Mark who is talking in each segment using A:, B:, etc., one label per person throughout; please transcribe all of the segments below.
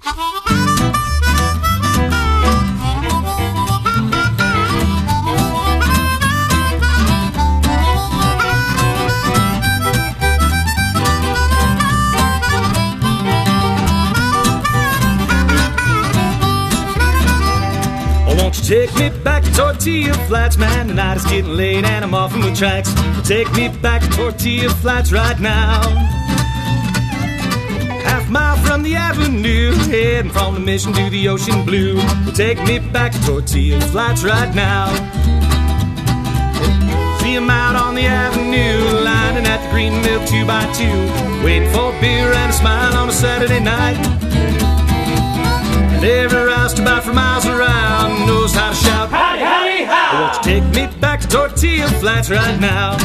A: Won't you take me back to Tortilla Flats, man? The night is getting late and I'm off from the tracks. Take me back to Tortilla Flats right now. Half mile from the avenue, heading from the Mission to the ocean blue. Take me back to Tortilla Flats right now. See 'em out on the avenue, lining at the green milk 2x2, waiting for a beer and a smile on a Saturday night. And every roustabout for miles around knows how to shout, howdy, howdy, how! Won't you take me back to Tortilla Flats right now?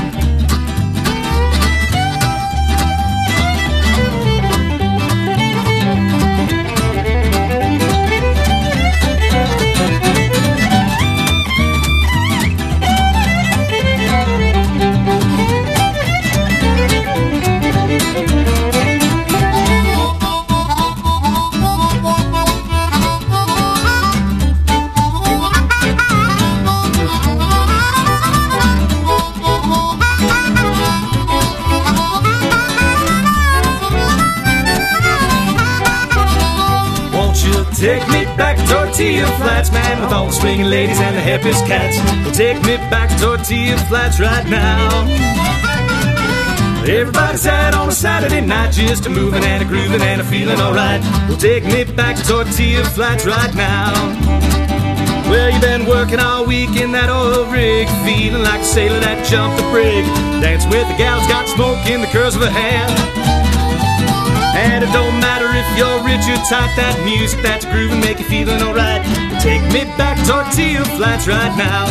A: Take me back to Tortilla Flats, man, with all the swinging ladies and the happiest cats. Take me back to Tortilla Flats right now. Everybody's out on a Saturday night, just a moving and a grooving and a feeling alright. Well, take me back to Tortilla Flats right now. Well, you've been working all week in that oil rig, feeling like a sailor that jumped the brig, dancing with the gals, got smoke in the curls of her hair. And it don't matter if you're rich or tight, that music that's grooving make you feeling alright. Take me back to Tortilla Flats right now.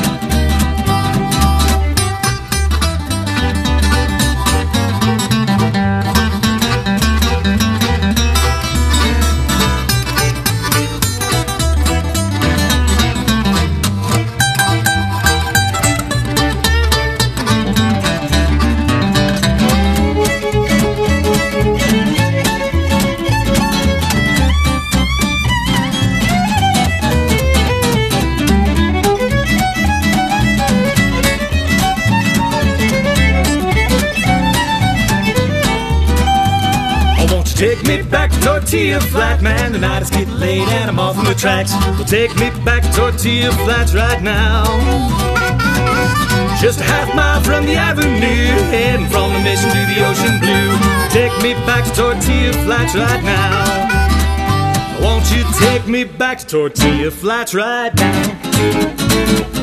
A: Take me back to Tortilla Flat, man, the night is getting late and I'm off from the tracks. Well, take me back to Tortilla Flats right now. Just a half mile from the avenue, heading from the Mission to the ocean blue. Take me back to Tortilla Flats right now. Won't you take me back to Tortilla Flats right now?